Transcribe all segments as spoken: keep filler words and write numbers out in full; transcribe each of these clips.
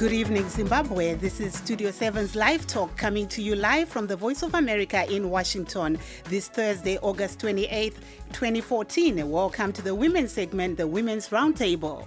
Good evening, Zimbabwe. This is Studio seven's Live Talk coming to you live from the Voice of America in Washington this Thursday, August twenty-eighth, twenty fourteen. Welcome to the women's segment, the Women's Roundtable.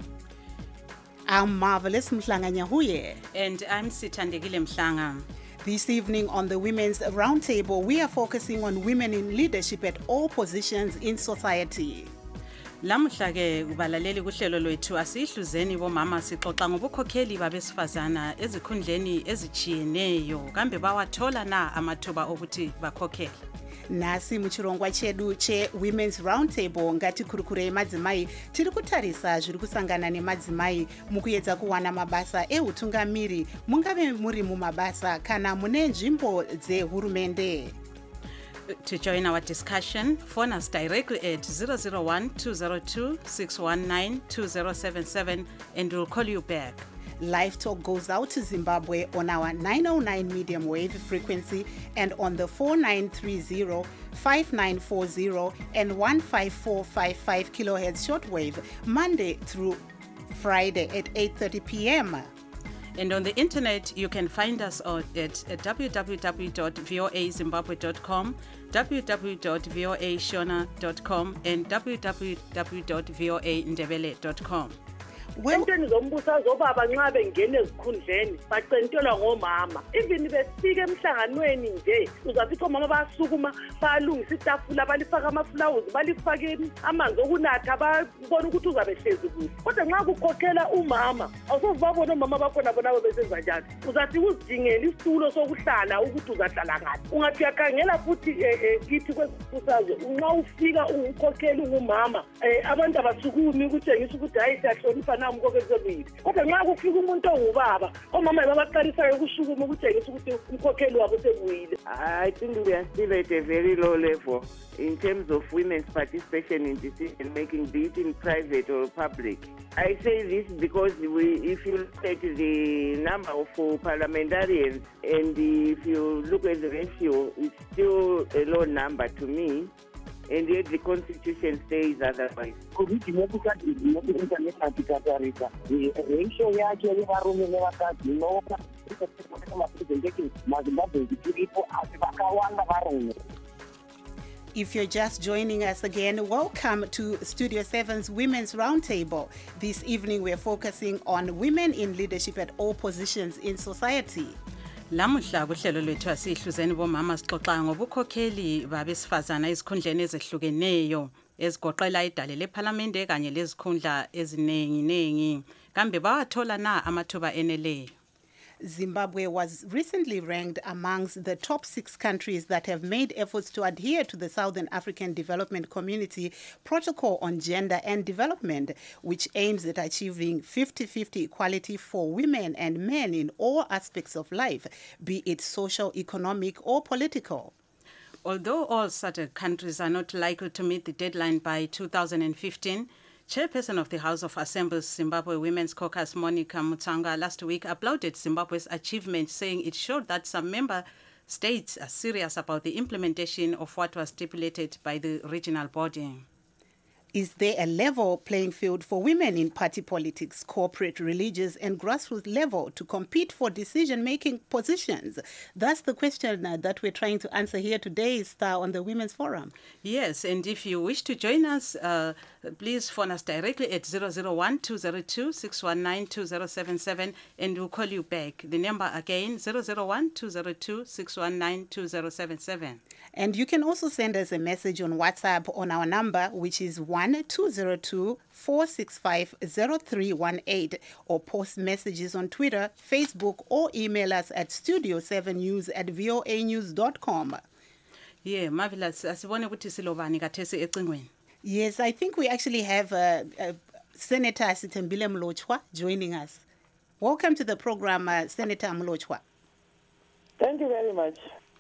I'm Marvelous Mhlanga Nyahuye. And I'm Sithandekile Mhlanga. This evening on the Women's Roundtable, we are focusing on women in leadership at all positions in society. Lamuhla ke ubalaleli kuhlelo lwethu asihluzeni bomama sixoxa ngobukhokheli babesifazana ezikhundleni ezichiyeneyo kambe bawathola na amathuba okuthi bakhokhele. Nasi muchirongwa chedu che Women's Roundtable ngati kurukure madzimai tiri kutarisa zviri kusangana nemadzimai mukuedza kuwana mabasa eutungamiri mungave muri mumabasa kana mune nzvimbo dzehurumende. To join our discussion, phone us directly at zero zero one, two zero two, six one nine, two zero seven seven and we'll call you back. Live Talk goes out to Zimbabwe on our nine oh nine medium wave frequency and on the four nine three zero, five nine four zero and one five four five five kilohertz shortwave, Monday through Friday at eight thirty p.m. And on the internet, you can find us at, at w w w dot voa zimbabwe dot com, w w w dot voa shona dot com, and w w w dot voa ndebele dot com. Entweni zombusa zobaba nxa bengena ezikhundleni bacentelwa ngomama. Even besifika emhlanganweni nje uzafica omama basukuma balungisa itafula balifaka amaflowers balifake amanzi okunatha babona ukuthi uzabe hlezi kuhle. Kodwa nxa kukhokhela umama awusovabona omama bakhona bona besenza njani. Uzathi uzidingela isitulo sokuhlala ukuthi uzahlala ngaphi. Ungathi yakhangela futhi kithi kwesibusazo nxa ufika ukhokhela ungumama abantu abasukumi ukutshengisa ukuthi hayi siyahlonipha kodwa nxa kufika umuntu ongubaba omama babaqalisayo ukushukuma ukutshengisa ukuthi umkhokheli wabo sebuyile. I think we are still at a very low level in terms of women's participation in decision making, be it in private or public. I say this because we, if you look at the number of parliamentarians and if you look at the ratio, it's still a low number to me. And yet the constitution says otherwise. If you're just joining us again, welcome to Studio seven's Women's Roundtable. This evening we're focusing on women in leadership at all positions in society. Lamuhla kuhlelo lwethu asihluzeni bomama sixoxa ngobukhokheli babesifazana ezikhundleni ezehlukeneyo ezigoqela idale leParliament kanye lezikhundla ezinengi nengi kambe bawathola na amathuba eneleyo. Zimbabwe was recently ranked amongst the top six countries that have made efforts to adhere to the Southern African Development Community Protocol on Gender and Development, which aims at achieving fifty-fifty equality for women and men in all aspects of life, be it social, economic, or political. Although all such countries are not likely to meet the deadline by two thousand fifteen, Chairperson of the House of Assembly's Zimbabwe Women's Caucus, Monica Mutsanga, last week applauded Zimbabwe's achievement, saying it showed that some member states are serious about the implementation of what was stipulated by the regional body. Is there a level playing field for women in party politics, corporate, religious, and grassroots level to compete for decision-making positions? That's the question uh, that we're trying to answer here today, Star, on the Women's Forum. Yes, and if you wish to join us, uh, please phone us directly at zero zero one, two zero two, six one nine, two zero seven seven and we'll call you back. The number again, zero zero one, two zero two, six one nine, two zero seven seven. And you can also send us a message on WhatsApp on our number, which is one two zero two, four six five, zero three one eight, or post messages on Twitter, Facebook, or email us at studio seven news at voa news dot com. Yeah, marvelous. Asibone ukuthi silobani kathesi ecingweni. Yes, I think we actually have uh, uh, Senator Sithembile Mlotshwa joining us. Welcome to the program, uh, Senator Mlotshwa. Thank you very much.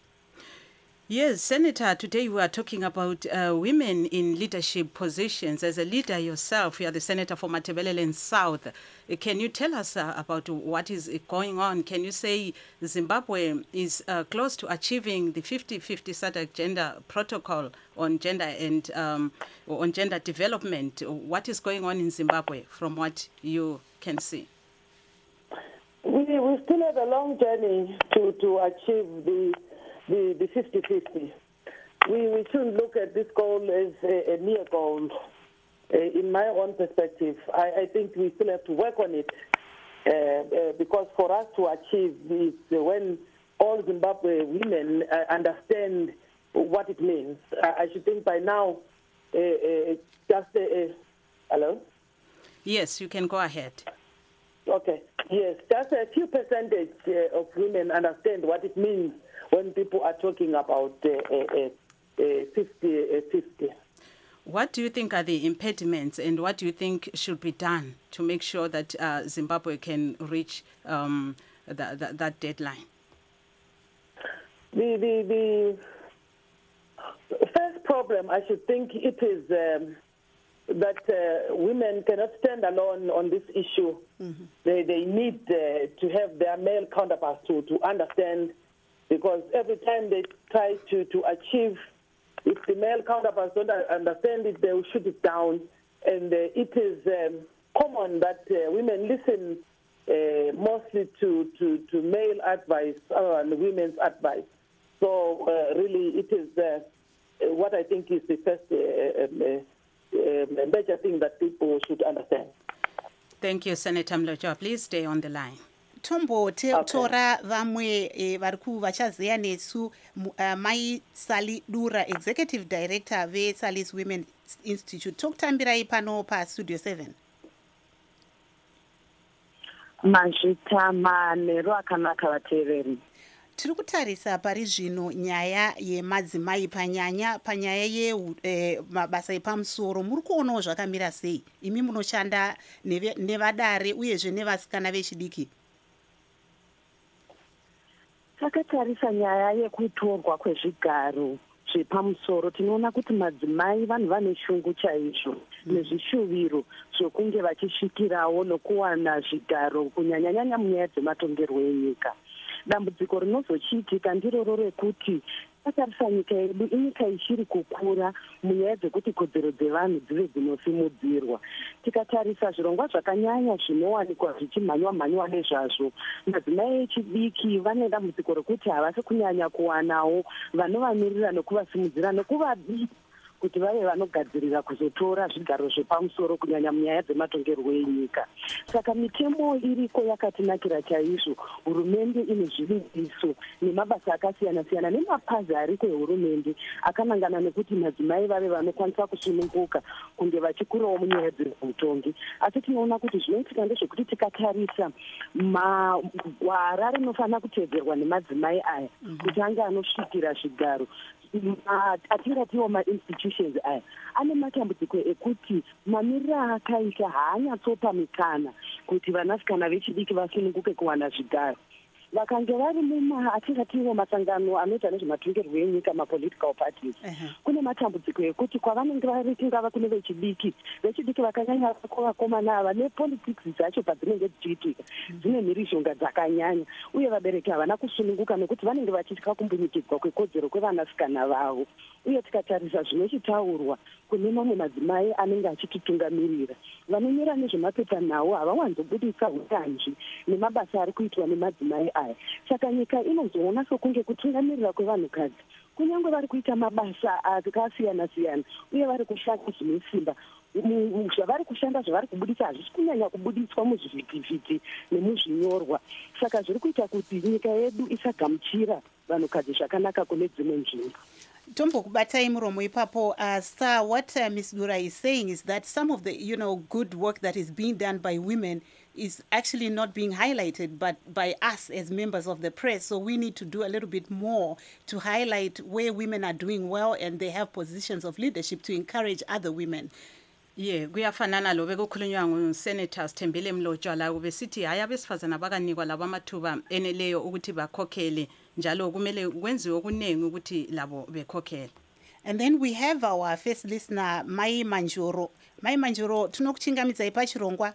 Yes, Senator, today we are talking about uh, women in leadership positions. As a leader yourself, you are the Senator for Matabeleland South. Uh, can you tell us uh, about what is going on? Can you say Zimbabwe is uh, close to achieving the fifty-fifty S A D C gender protocol on gender and um, on gender development? What is going on in Zimbabwe from what you can see? we, we still have a long journey to, to achieve the the the fifty fifty. We, we shouldn't look at this goal as a, a near goal. Uh, in my own perspective, I, I think we still have to work on it uh, uh, because for us to achieve this, uh, when all Zimbabwe women uh, understand what it means, I, I should think by now, uh, uh, just, uh, uh, hello? Yes, you can go ahead. Okay, yes, just a few percentage uh, of women understand what it means when people are talking about uh, uh, uh, fifty fifty. What do you think are the impediments and what do you think should be done to make sure that uh, Zimbabwe can reach um, the, the, that deadline? The, the, the first problem, I should think it is um, that uh, women cannot stand alone on this issue. Mm-hmm. They, they need uh, to have their male counterparts to, to understand, because every time they try to, to achieve, if the male counterparts don't understand it, they will shoot it down. And uh, it is um, common that uh, women listen uh, mostly to, to, to male advice other than women's advice. So uh, really it is uh, what I think is the first uh, uh, uh, major thing that people should understand. Thank you, Senator Mlotshwa. Please stay on the line. Tombo te okay. Tora vamwe e, variku vachaziya nesu uh, Mai Sally Dura, Executive Director ve Sally's Women Institute. Tokutambirai pano pa Studio seven. Manjita manero akanaka vateereri. Tiri kutarisa pari zvino nyaya yemadzimai panyanya panyaya yemabasa e, epamusoro. Muri kuonawo zvakamira sei? Imi munoshanda nevadare uyezve nevasikana vechidiki. Takatarisa nyaya yekutorwa kwezvigaro zvepamusoro, tinoona kuti madzimai vanhu vane shungu chaizvo nezvishuviro zvokunge vachisvikirawo nokuwana zvigaro kunyanyanyanya munyaya dzematongerwo enyika. Dambudziko rinozochiitika ndiroro rekuti tatarisa nyika yedu inyika ichiri kukura munyaya dzekuti kodzero dzevanhu dzive dzinosimudzirwa. Tikatarisa zvirongwa zvakanyanya zvinowanikwa zvichimhanywa mhanywa nezvazvo, madzimai echidiki vane dambudziko rekuti havasi kunyanya kuwanawo vanovanirira nokuvasimudzira nokuvabika kuti vave vanogadzirira kuzotora zvigaro zvepamusoro kunyanya munyaya dzematongerwo enyika. Saka mitemo iriko yakatinakira chaizvo. Hurumende ine zvivimbiso nemabasa akasiyana siyana nemapazi ariko ehurumende akanangana nekuti madzimai vave vanokwanisa kusununguka kunge vachikurawo munyaya dzezveutongi. Asi tinoona kuti zvinoitika ndezvekuti tikatarisa magwara rinofanira kutedzerwa nemadzimai aya kuti ange anosvikira zvigaro atingatiwo ma-institutions aya ane matambudziko ekuti mamiriro akaita haanyatsopa mikana kuti vanasikana vechidiki vasununguke kuwana zvigaro. Vakange vari muma atingatiwo masangano anoita nezvematongerwo enyika, mapolitical parties, kune matambudziko ekuti kwavanenge vari tingava kune vechidiki vechidiki vakanyanya vakomana ava nepolitics dzacho padzinenge dzichiitika dzine mhirizhonga dzakanyanya, uye vabereki havana kusununguka nekuti vanenge vachitya kumbunyikidzwa kwekodzero kwevanasikana vavo. Uye tikatarisa zvinochitaurwa kune mamwe madzimai anenge achititungamirira, vanonyora nezvemapepa nawo havawanzobudisa unyanzvi nemabasa ari kuitwa nemadzimai aya. Saka nyika inozoona sokunge kutungamirira kwevanhukadzi kunyange vari kuita mabasa akasiyana siyana uye vari kushanda zvine simba, zvavari kushanda zvavari kubudisa hazvisi kunyanya kubudiswa muzvivhitivhiti nemuzvinyorwa. Saka zviri kuita kuti nyika yedu isagamuchira vanhukadzi zvakanaka kune dzimwe nzvimbo. Tombo kubatai muromo ipapo. Uh, sir, what uh, Miz Dura is saying is that some of the, you know, good work that is being done by women is actually not being highlighted, but by us as members of the press. So we need to do a little bit more to highlight where women are doing well and they have positions of leadership to encourage other women. Yeah, kuyafanana lo bekukhulunywa nguSenator Sithembile Mlotshwa la ubesithi hayi abesifazana bakanikwa labo amathuba eneleyo ukuthi bakhokhele, njalo kumele kwenziwe okuningi ukuthi labo bekhokhele. And then we have our first listener, Mai Manjuro. Mai Manjuro, tinokuchingamidza ipachirongwa.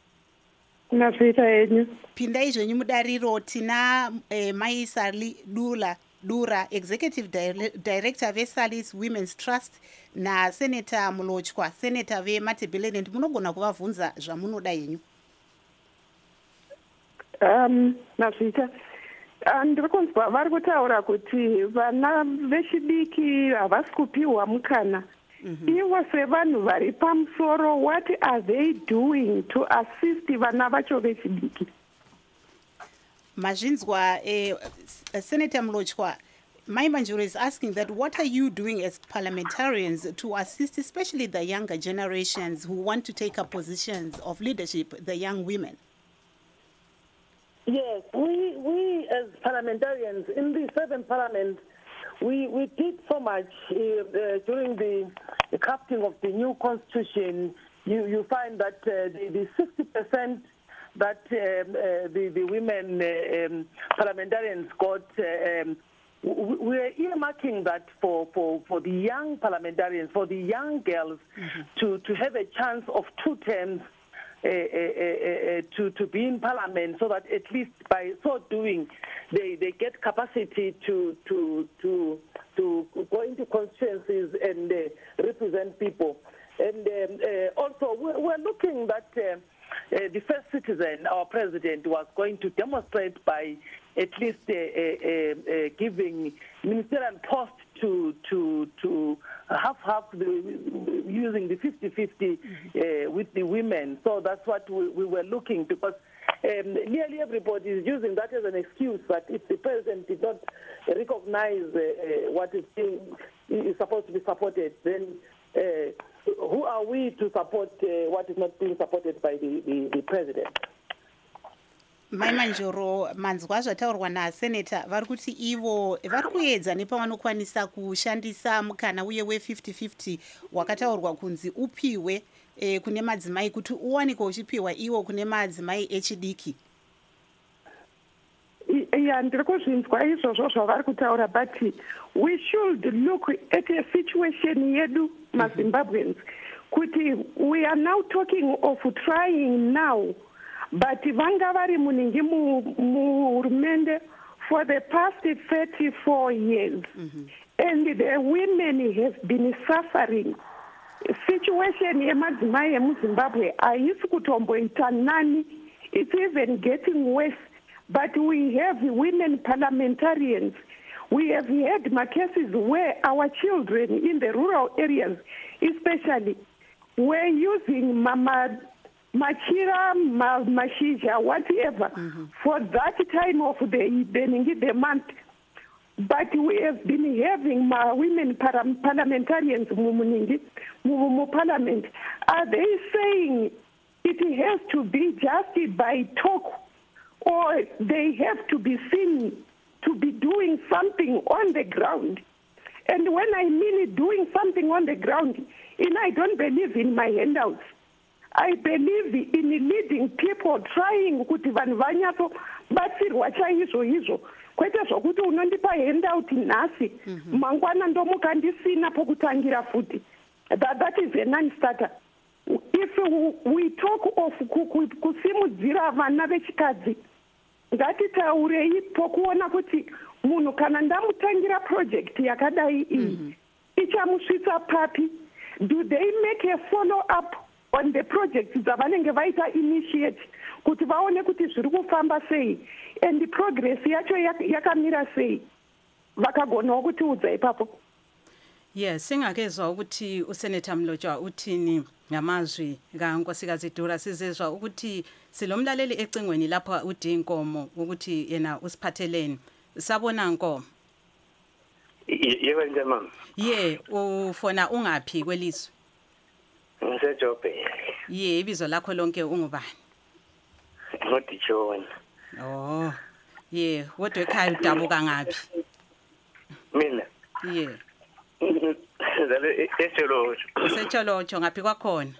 Nasita yenyu. Pinda izvenyu mudariro tina eh, Mai Sally Dura Dura, Executive Director ve Sally's Women's Trust, na Senator Mlotshwa, Senator ve Matabeleland. Munogona kuvabvunza zvamunoda yenyu. um nazvita ndiri kunzwa vari kutaura kuti vana vechidiki havasi kupiwa mukana. Ivo sevanhu vari pamusoro, what are they doing to assist vana vacho vechidiki? Mazvinzwa, eh, Senator Mlotshwa, Mai Manjuro is asking that what are you doing as parliamentarians to assist especially the younger generations who want to take up positions of leadership, the young women? Yes, we we as parliamentarians in the seventh parliament, we, we did so much uh, uh, during the, the crafting of the new constitution. You you find that uh, the, the sixty percent that um, uh, the, the women uh, um, parliamentarians got, uh, um, we are earmarking that for, for, for the young parliamentarians, for the young girls, mm-hmm. to, to have a chance of two terms uh, uh, uh, to, to be in parliament, so that at least by so doing, they, they get capacity to, to, to, to go into constituencies and uh, represent people. And um, uh, also, we're, we're looking that uh, uh, the first citizen, our president, was going to demonstrate by at least uh, uh, uh, giving ministerial post to to to half half the, using the fifty fifty uh, with the women. So that's what we, we were looking, because um, nearly everybody is using that as an excuse that if the president did not recognize uh, uh, what is being is supposed to be supported, then uh, who are we to support uh, what is not being supported by the, the, the president? Mai Manjuro, manzwa zvataurwa naSenator vari kuti ivo vari kuedza nepavanokwanisa kushandisa mukana uye we fifty fifty wakataurwa kunzi upiwe eh, kune madzimai kuti uwanikwe uchipiwa iwo kune madzimai echidiki. Yeah, ndiri kuzvinzwa izvozvo zvavari kutaura, but we should look at a situation yedu maZimbabweans kuti we are now talking of trying now, but vanga vari muningi muhurumende for the past thirty-four years, mm-hmm. and the women have been suffering. Situation yemadzimai emuZimbabwe haisi kutomboita nani, it's even getting worse. But we have women parliamentarians. We have had cases where our children in the rural areas, especially, were using mama machira, ma, mashija, whatever, mm-hmm. for that time of the the, the month. But we have been having my women para, parliamentarians mu parliament. Are they saying it has to be just by talk, or they have to be seen to be doing something on the ground? And when I mean doing something on the ground, and I don't believe in my handouts. I believe in leading people, trying kuti vanhu vanyato batsirwa chaizvo izvo, kwete zvokuti unondipa handout nhasi mangwana ndomuka ndisina pokutangira futi. That, that is a non-starter. If we talk of kusimudzira vana vechikadzi, ngatitaurei pokuona kuti munhu kana ndamutangira project yakadai iyi ichamusvitsa papi. Do they make a follow up on the projects dzavanenge vaita initiate kuti vaone kuti zviri kufamba sei and the progress yacho yakamira sei, vakagonawo kutiudza ipapo? Yes, singakezwa ukuthi uSenator Mlotshwa uthini ngamazwi kaNkosikazi Dura. Sizezwa ukuthi silomlaleli ecingweni lapha uDinkomo ukuthi yena usiphatheleni. Sabona Nkomo. Yebo nje mama. Ye, ufona ungaphi kwelizwe? NgiseJobe. Ye, ibizo lakho lonke ungubani? NgoDichona. Oh. Ye, wodwa ekhaya udabuka ngaphi? Mina. Ye. Zale eCholotsho. Usecholotsho ngaphi kwakhona?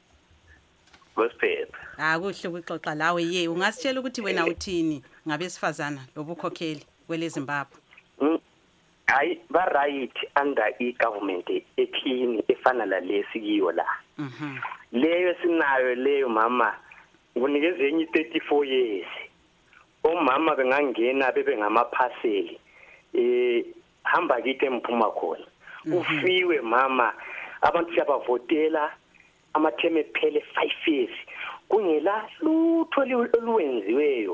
Gospel. Ah, kuhle ukuxoxa lawe. Ye, ungasitshela ukuthi wena uthini ngabesifazana lobukhokheli kweleZimbabwe? Hayi ba right under i-government ephini efana la lesikiyo la. Mhm. Leyo sinayo leyo mama kunikeze enye thirty-four years. Omama bengangena bebe ngamaphaseli eh hamba kithi emphuma khona. Ufiwe mama abantu siyabavotela amatheme phele five years kungela lutho oluwenziweyo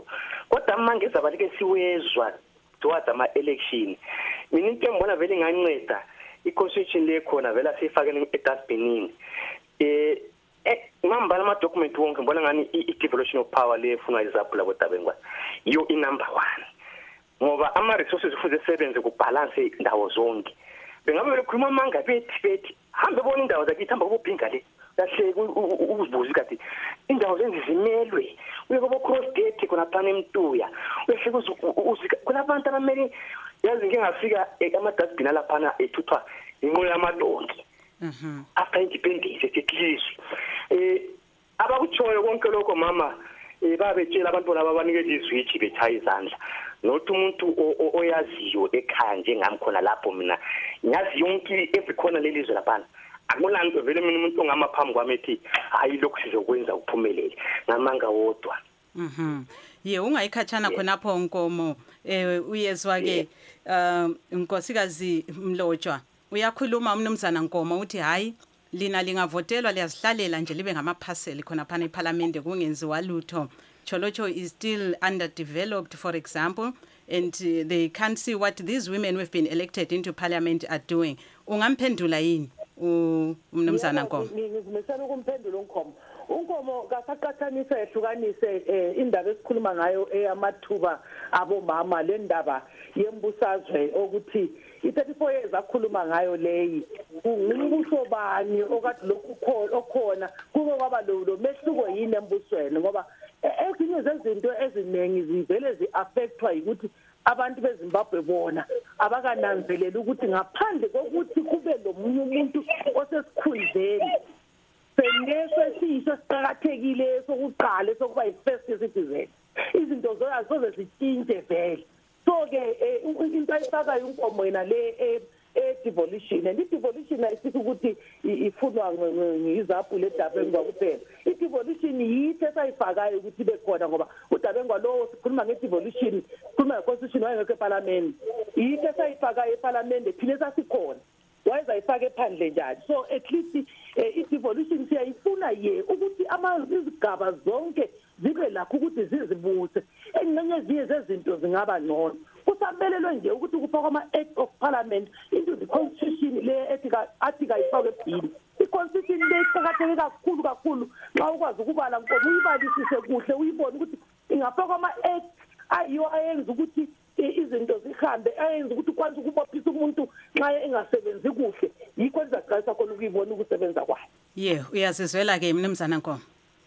kodwa manje zabalike siwezwa towards ama election mina into engibona vele inganceda i-constitution le khona vele asifakele e-dustbinini eh ngambala ama document wonke ngibona ngani i-devolution of power le efuna izaphula kodabengwa yo i number one ngoba ama resources kufuze sebenze kubalance indawo zonke bengabe bekhuluma amanga bethi bethi hambe bona indawo zakithi hamba kubhinga le kahle ukuzibuza kathi indawo zenzi zimelwe uye kubo cross gate khona phana eMtuya uyehle kunabantu abameli yazi ngeke ngafika ama dustbin lapha ethuthwa inqola yamadonki mhm after independence etheklizwe eh abakutshoyo konke lokho mama eh babetshela abantu laba abanikeza izwithi bethaya izandla nothi umuntu oyaziyo ekhaya njengami khona lapho mina nyazi yonke every corner lelizwe lapha akulanto vele mina umuntu ongamaphambi kwami ethi hayi lokhu sizokwenza ukuphumelele ngamanga wodwa mhm ye ungayikhatshana khonapho Nkomo eh uyezwa ke um unkosikazi Mlotshwa uyakhuluma umnumzana Nkomo uthi hayi lina lingavotelwa liyazihlalela nje libe ngamaphaseli khona phana eParliament kungenziwa lutho Cholocho is still underdeveloped for example and uh, they can't see what these women who have been elected into parliament are doing ungamphendula yini umnumzana Nkomo ngimesana ukumphendula uNkomo uNkomo kasaqathanisa ehlukanise indaba esikhuluma ngayo eyamathuba abomama le ndaba yembusazwe ukuthi i-thirty-four years akhuluma ngayo leyi ngumbuso bani okade lokhu okhona kube kwaba lo mehluko yini embusweni ngoba ezinye zezinto eziningi zivele zi-affectwa ukuthi abantu beZimbabwe bona abakananzeleli ukuthi ngaphandle kokuthi kube lo munye umuntu osesikhundleni seneso esisho siqhakathekile sokuqala sokuba i-first citizen izinto zoyazoze zitshintshe vele so ke into ayifakayo uNkomo yena le e-devolution and i-devolution ayisithi ukuthi ifunwa ngizaphu le Dabengwa kuphela i-devolution yithi esayifakayo ukuthi ibe khona ngoba uDabengwa lo sikhuluma nge-devolution sikhuluma nge-constitution wayengekho eParliament yithi esayifakayo eParliament ephile sasikhona wayezayifaka ephandle njani so at least i-devolution siyayifuna ye ukuthi izigaba zonke zibe lakho ukuthi zizibuse engcenye ezinye zezinto zingaba ngcono kusabelelwe nje ukuthi kufakwa ama-act of parliament into the constitution le article ifakwe ebill i-constitution le iqakatheke kakhulu kakhulu xa ukwazi ukubala Nkomo uyibalisise kuhle uyibone ukuthi ingafakwa ama-act ayiwo ayenza ukuthi izinto zihambe ayenza ukuthi kwanza ukubophisa umuntu nxa engasebenzi kuhle yikho lizacayisa khona ukuyibona ukusebenza kwayo ye uyazizwela ke mnumzana Nkomo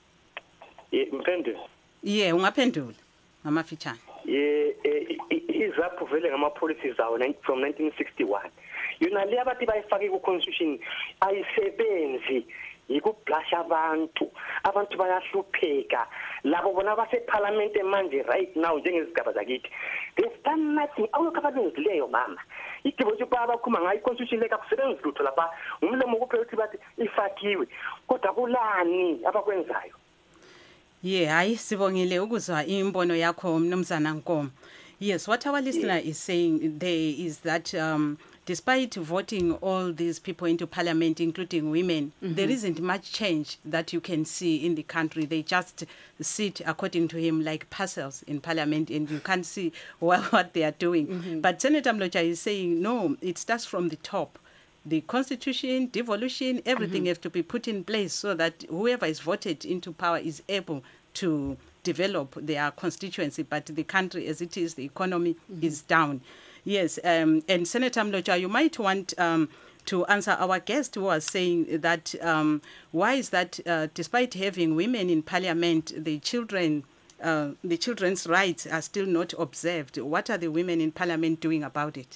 ye mphendula ye ungaphendula ngamafitshane ye izaphu vele ngama policies awo from nineteen sixty-one yona le abathi bayifake ku constitution ayisebenzi yikublasha abantu abantu bayahlupheka labo bona base parliament manje right now njengezigaba zakithi they've done nothing awukhabalungileyo mama idibothi baba khuma ngayi constitution leka kusebenza lutho lapha umlomo kuphela uthi bathi ifakiwe kodwa kulani abakwenzayo ye hayi sibongile ukuzwa imbono yakho mnumzana Nkomo yes what our listener yeah. is saying there is that um despite voting all these people into parliament, including women, mm-hmm. there isn't much change that you can see in the country. They just sit, according to him, like parcels in parliament, and you can't see what, what they are doing. Mm-hmm. But Senator Mlotshwa is saying, no, it starts from the top. The constitution, devolution, everything mm-hmm. has to be put in place so that whoever is voted into power is able to develop their constituency. But the country as it is, the economy mm-hmm. is down. Yes, um, and Senator Mlotshwa, you might want um, to answer our guest who was saying that um, why is that uh, despite having women in parliament, the children, uh, the children's rights are still not observed? What are the women in parliament doing about it?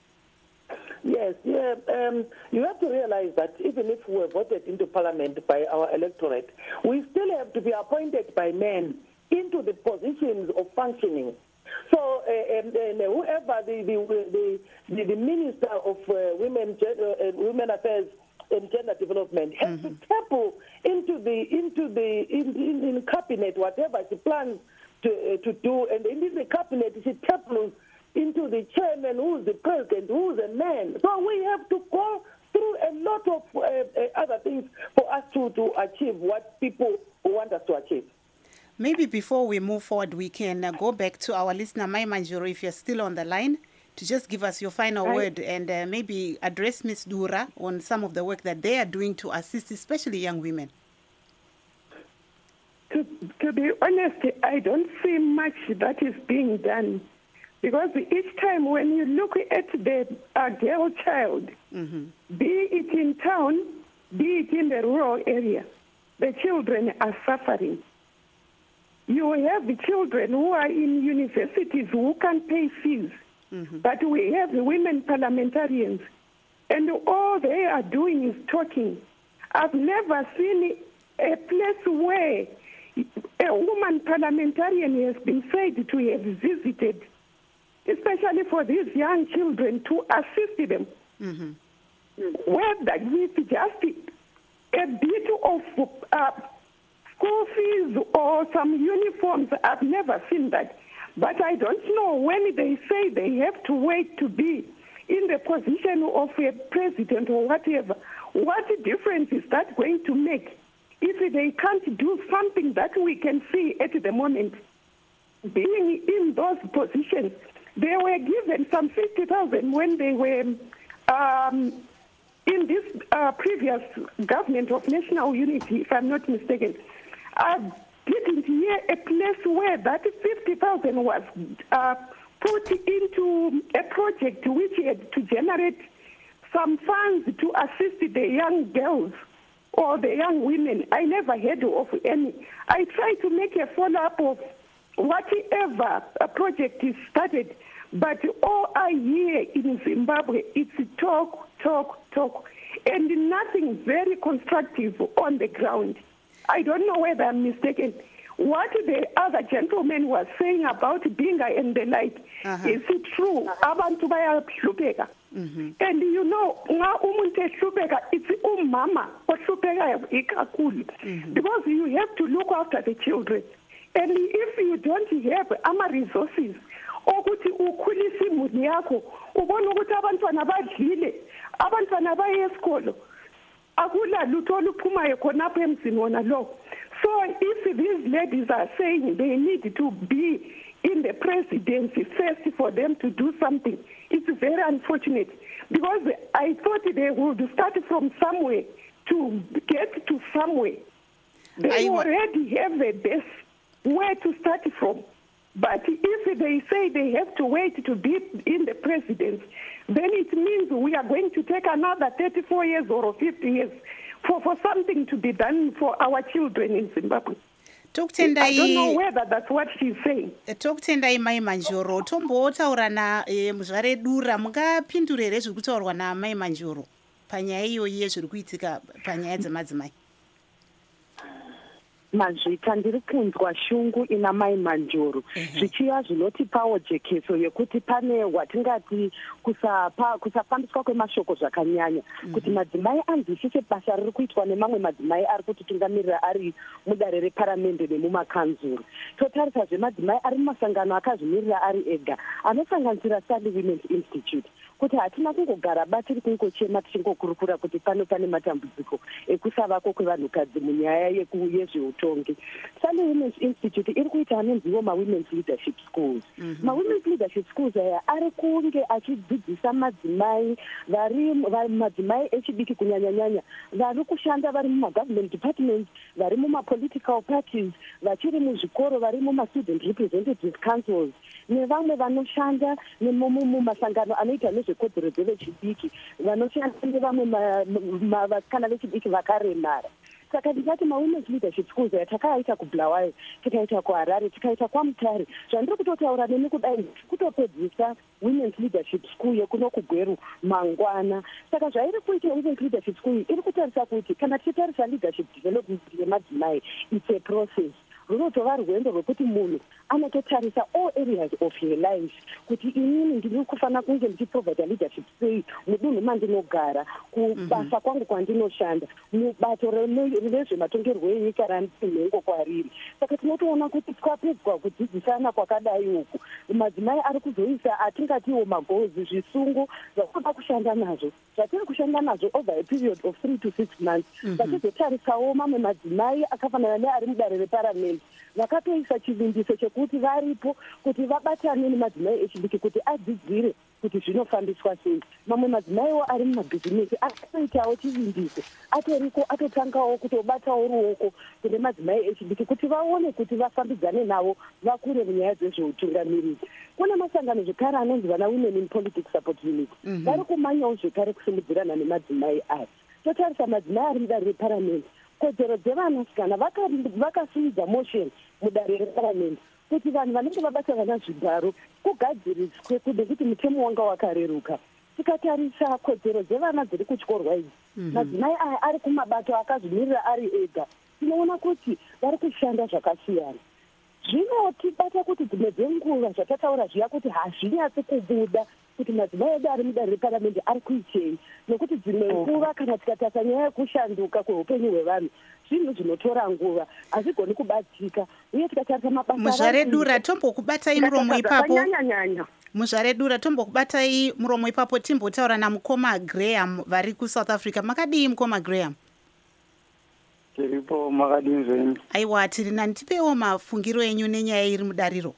Yes, yeah, um, you have to realize that even if we were voted into parliament by our electorate, we still have to be appointed by men into the positions of functioning. So uh, um, uh, whoever the the, the the Minister of uh, Women uh, Women Affairs and Gender Development has mm-hmm. to tap into the into the in, in, in cabinet whatever she plans to uh, to do, and in the cabinet she taps into the chairman, who's the president, who's a man. So we have to go through a lot of uh, uh, other things for us to to achieve what people want us to achieve. Maybe before we move forward, we can uh, go back to our listener, Mai Manjuro, if you're still on the line, to just give us your final I, word and uh, maybe address Miz Dura on some of the work that they are doing to assist, especially young women. To, to be honest, I don't see much that is being done. Because each time when you look at the uh, girl child, mm-hmm. be it in town, be it in the rural area, the children are suffering. You have the children who are in universities who can pay fees, mm-hmm. but we have the women parliamentarians, and all they are doing is talking. I've never seen a place where a woman parliamentarian has been said to have visited, especially for these young children, to assist them. Mm-hmm. Whether with just a bit of uh, school fees or some uniforms, I've never seen that. But I don't know when they say they have to wait to be in the position of a president or whatever, what difference is that going to make if they can't do something that we can see at the moment? Being in those positions, they were given some fifty thousand when they were um, in this uh, previous government of national unity, if I'm not mistaken. I didn't hear a place where that fifty thousand was uh, put into a project which had to generate some funds to assist the young girls or the young women. I never heard of any. I tried to make a follow-up of whatever a project is started, but all I hear in Zimbabwe is talk, talk, talk, and nothing very constructive on the ground. I don't know whether I'm mistaken. What the other gentleman was saying about Binga and the like, uh-huh. is it true? Abantu bayahlupeka. And you know, nga umuntu ehlupeka, it's umama ohlupeka ikakhulu, because you have to look after the children. And if you don't have ama resources, ukuthi ukhulisa imuli yakho, ubona ukuthi abantwana badlile, abantwana baye esikolo, akula lutho oluphumayo khonapho emzini wona lo. So if these ladies are saying they need to be in the presidency first for them to do something, it's very unfortunate, because I thought they would start from somewhere to get to somewhere. They I already have a base where to start from. But if they say they have to wait to be in the presidency, then it means we are going to take another thirty-four years or fifty years for, for something to be done for our children in Zimbabwe. I don't know whether that's what she's saying. Tokutendai Mai Manjuro, tombotaura na muzvare Dura, mungapindurire zviri kutaurwa na Mai Manjuro panyaya iyoyi yezviri kuitika panyaya dzemadzimai? Mazvita ndiri kunzwa shungu ina Mai Manjuro zvichiva zvinotipawo jekeso yekuti pane watingati kusapa kusafambiswa kwemashoko zvakanyanya kuti madzimai anzwisise basa riri kuitwa nemamwe madzimai ari kutitungamirira ari mudare reparamende nemumakanzuru. Totarisa zvemadzimai ari mumasangano akazvimirira ari ega anosanganisira Sally Women's Institute, kuti hatina kungogara batiri kungochema tichingokurukura kuti pano pane matambudziko ekusavako kwevanhukadzi munyaya yezveutongi. Sally Women's Institute iri kuita anonziwo ma-Women's Leadership Schools. Mm-hmm. Ma-Women's Leadership Schools aya ari kunge achidzidzisa madzimai vari madzimai echidiki kunyanyanyanya vari kushanda vari muma-government departments, vari muma-political parties, vachiri muzvikoro, vari muma-student representative councils, nevamwe vanoshanda mumasangano anoita nezvekodzero dzevechidiki, vanoshanda nevamwe vasikana vechidiki vakaremara. Saka ndingati ma-Women's Leadership Schools takaita kuBulawayo, tikaita kuHarare, tikaita kwaMutare. Zvandiri kutotaura nemi kudai kutopedzisa Women's Leadership School yekuno kuGweru mangwana. Saka zvairi kuita Women's Leadership School iri kutarisa kuti kana tichitarisa leadership development yemadzimai, it's a process. Runotova rwendo rwekuti munhu anototarisa all areas of your life kuti inini ndiri kufanira kunge ndichiprovide leadership sei mudunhu mandinogara kubasa kwangu kwandinoshanda mubato rezvematongerwo enyika randinhengo kwariri. Saka tinotoona kuti twapedzwa kudzidzisana kwakadai uku madzimai ari kuzoisa atingatiwo magoals zvisungu zvakuda kushanda nazvo zvatiri kushanda nazvo over a period of three to six months vachizotarisawo mamwe madzimai akafanana neari mudare reparamende vakatoisa chivimbiso chekuti varipo kuti vabatane nemadzimai echidiki kuti adzidzire kuti zvinofambiswa sei. Mamwe madzimaiwo ari mumabhizinesi akatoitawo chivimbiso atoriko atotangawo kutobatawo ruoko kune madzimai echidiki kuti vaone kuti vafambidzane navo vakure munyaya dzezveutungamiriri. Kune masangano zvekare anonzi vana Women in Politics Support Unit vari kumanyawo zvekare kusimudzirana nemadzimai aya. Totarisa madzimai ari mudare reparamende kodzero dzevanasikana vakasimudza motion mudare reparamende kuti vanhu vanenge vabata vana zvigaro kugadziriswe kude kuti mutemo wanga wakareruka. Tikatarisa kodzero dzevana dziri kutyorwa idzi madzimai aya ari kumabato akazvimirira ari ega tinoona kuti vari kushanda zvakasiyana. Zvinotibata kuti dzimwe dzenguva zvatataura zviya kuti hazvinyatsi kubuda kuti madzimai edu ari mudare reparamende ari kuitei nekuti dzimwe nguva kana tikatarisa nyaya yekushanduka kweupenyu hwevanhu zvinhu zvinotora nguva hazvigoni kubatika uye tikatarisa mabasa muzvaredura tombokubatai muromo ipapo nyanyanya muzvaredura tombokubatai muromo ipapo timbotaura namukoma Graham vari kuSouth Africa. Makadii mukoma Graham? Tiripo makadii zvenyu? Aiwa tiri nani, tipewo mafungiro enyu nenyaya iri mudariro.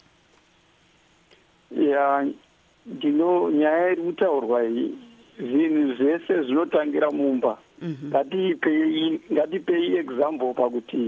Ya ndino nyaya iri kutaurwa iyi zvinhu zvese zvinotangira mumba. Ngatipei ngatipei example pakuti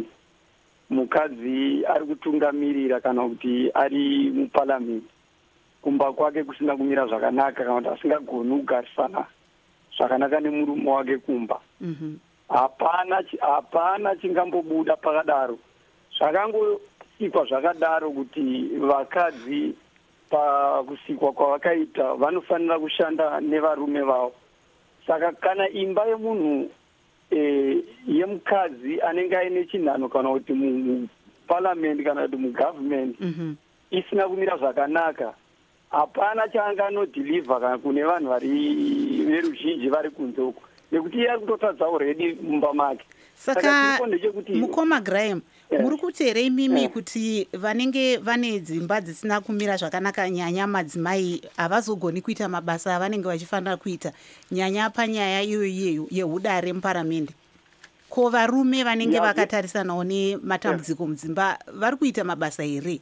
mukadzi ari kutungamirira kana kuti ari muparliament kumba kwake kusina kumira zvakanaka kana kuti asingagoni kugarisana zvakanaka nemurume wake kumba. Hapana hapana chingambobuda pakadaro. Zvakangosikwa zvakadaro kuti vakadzi pakusikwa kwavakaita vanofanira kushanda nevarume vavo. Saka kana imba yemunhu e, yemukadzi anenge aine chinhano kana kuti muparliament kana kuti mugovernment isina kumira zvakanaka hapana chaanganodhilivha kana kune vanhu vari veruzhinji vari kunze uko nekuti iye ari kutotadza already mumba make. Saka mukoma Graham muri kuti here imimi kuti vanenge vane dzimba dzisina kumira zvakanaka nyanya madzimai havazogoni kuita mabasa avanenge vachifanira kuita nyanya panyaya iyoyo yeudare muparamende? Ko varume vanenge vakatarisanawo nematambudziko mudzimba vari kuita mabasa here?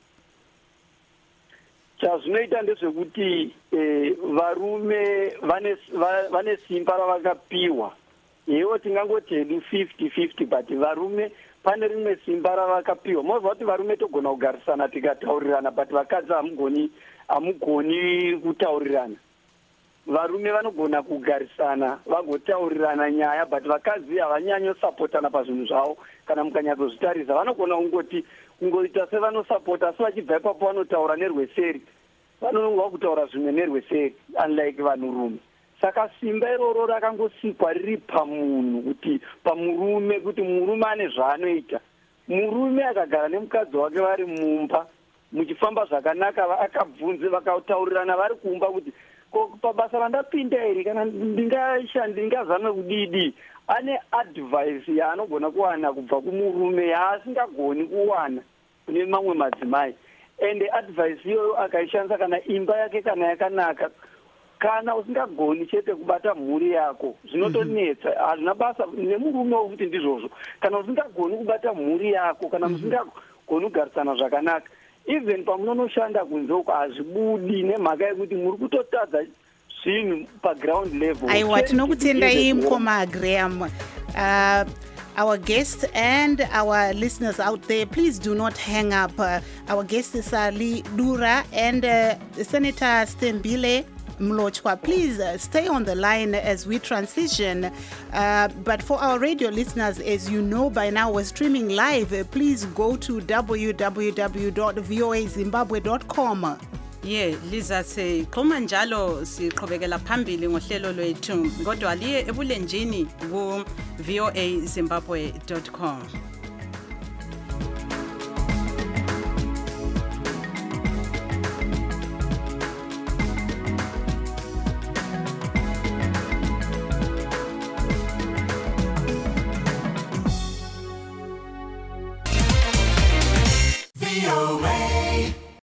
Chazvinoita ndezvekuti varume vane simba ravakapiwa. Iwo tingangoti hedu fifty fifty but varume pane rimwe simba ravakapiwa. Mozva kuti varume togona kugarisana tikataurirana but vakadzi hamugoni hamugoni kutaurirana. Varume vanogona kugarisana vagotaurirana nyaya but vakadzi havanyanyosapotana pazvinhu zvavo. Kana mukanyatsozvitarisa vanogona kungoti kungoita sevanosapota asi vachibva ipapo vanotaura nerweseri. Vanonongwa kutaura zvimwe nerweseri unlike vanhurume. Saka simba iroro rakangosikwa riri pamunhu kuti pamurume kuti murume ane zvaanoita. Murume akagara nemukadzi wake vari mumba muchifamba zvakanaka akabvunze vakataurirana vari kumba kuti pabasa randapinda iri kana ndingashandi ndingazame kudidi ane advice yaanogona kuwana kubva kumurume yaasingagoni kuwana kune mamwe madzimai. Ende advice iyoyo akaishandisa kana imba yake kana yakanaka kana usingagoni chete kubata mhuri yako zvinotonetsa hazvina basa nemurume wokuti ndizvozvo kana usingagoni kubata mhuri yako kana musingagoni kugarisana zvakanaka even pamunonoshanda kunze uko hazvibudi nemhaka yekuti muri kutotadza zvinhu paground level. Aiwa tinokutendai mukoma Graham. uh, Our guests and our listeners out there, please do not hang up. Uh, our guest is Ali Dura and uh, Senator Stembile Mlochwa. Please uh, stay on the line as we transition. Uh, but for our radio listeners, as you know by now, we're streaming live. Uh, please go to w w w dot v o a zimbabwe dot com. Ye liza sixhuma njalo siqhubekela phambili ngohlelo lwethu kodwa liye ebulenjini ku v o a zimbabwe dot com.